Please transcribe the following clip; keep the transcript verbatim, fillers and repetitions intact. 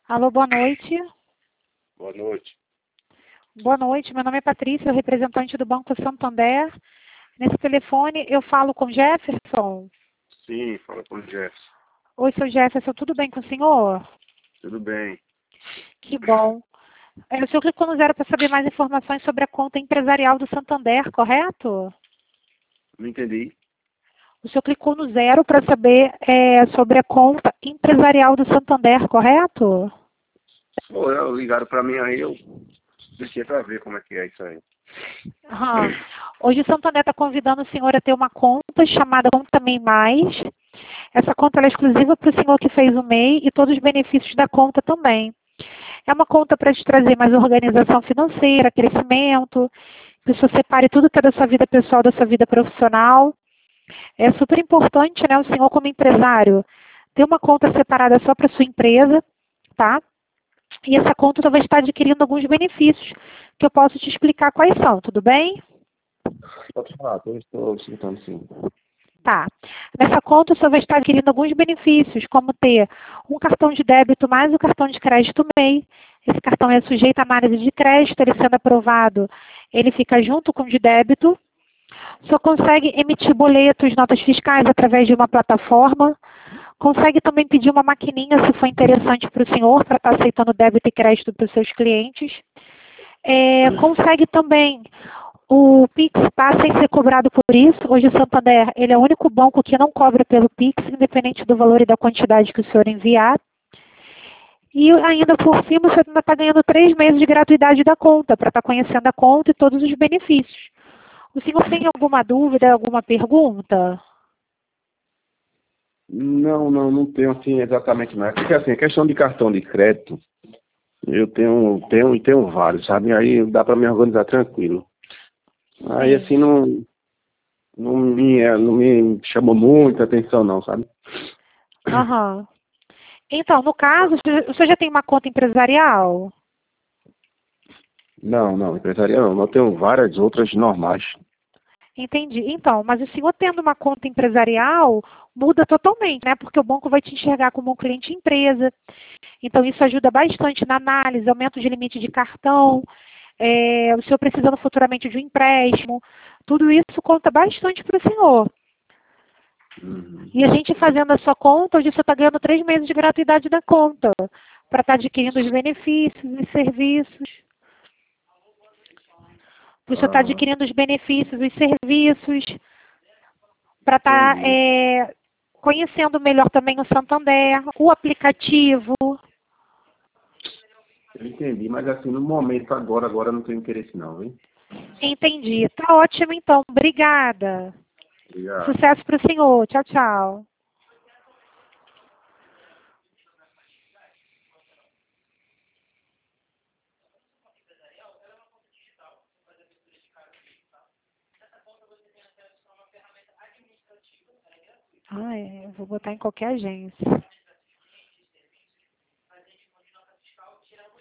Alô, boa noite. Boa noite. Boa noite, meu nome é Patrícia, representante do Banco Santander. Nesse telefone eu falo com Jefferson. Sim, fala com o Jefferson. Oi, seu Jefferson, tudo bem com o senhor? Tudo bem. Que bom. É, o senhor clicou no zero para saber mais informações sobre a conta empresarial do Santander, correto? Não entendi. O senhor clicou no zero para saber é, sobre a conta empresarial do Santander, correto? Pô, eu ligaram pra mim aí, eu deixei pra ver como é que é isso aí. Aham. Hoje o Santander está convidando o senhor a ter uma conta chamada Conta MEI Mais. Essa conta ela é exclusiva para o senhor que fez o M E I e todos os benefícios da conta também. É uma conta para te trazer mais organização financeira, crescimento, que você separe tudo que é da sua vida pessoal, da sua vida profissional. É super importante, né, o senhor como empresário, ter uma conta separada só para sua empresa, tá? E essa conta talvez está adquirindo alguns benefícios, que eu posso te explicar quais são, tudo bem? Pode falar, eu estou escutando sim. Tá. Nessa conta, o senhor vai estar adquirindo alguns benefícios, como ter um cartão de débito mais o cartão de crédito M E I. Esse cartão é sujeito à análise de crédito, ele sendo aprovado, ele fica junto com o de débito. O senhor consegue emitir boletos, notas fiscais através de uma plataforma. Consegue também pedir uma maquininha, se for interessante para o senhor, para estar aceitando débito e crédito para os seus clientes. É, consegue também o Pix passa sem ser cobrado por isso. Hoje o Santander ele é o único banco que não cobra pelo Pix, independente do valor e da quantidade que o senhor enviar. E ainda por cima, você ainda está ganhando três meses de gratuidade da conta, para estar conhecendo a conta e todos os benefícios. O senhor tem alguma dúvida, alguma pergunta? Não, não, não tenho assim exatamente nada. Porque assim, a questão de cartão de crédito, eu tenho, tenho e tenho vários, sabe? Aí dá pra me organizar tranquilo. Aí Sim. assim não, não me, não me chamou muita atenção não, sabe? Aham. Então, no caso, o senhor já tem uma conta empresarial? Não, não, empresarial não. Eu tenho várias outras normais. Entendi. Então, mas o senhor tendo uma conta empresarial, muda totalmente, né? Porque o banco vai te enxergar como um cliente empresa. Então, isso ajuda bastante na análise, aumento de limite de cartão, é, o senhor precisando futuramente de um empréstimo. Tudo isso conta bastante para o senhor. Uhum. E a gente fazendo a sua conta, hoje você está ganhando três meses de gratuidade da conta, para estar adquirindo os benefícios e serviços. Você está Aham, adquirindo os benefícios, os serviços, para estar entendi. é, conhecendo melhor também o Santander, o aplicativo. Eu entendi, mas assim, no momento agora, agora eu não tenho interesse não, hein? Entendi. Tá ótimo, então. Obrigada. Obrigado. Sucesso para o senhor. Tchau, tchau. Ah, é, eu vou botar em qualquer agência.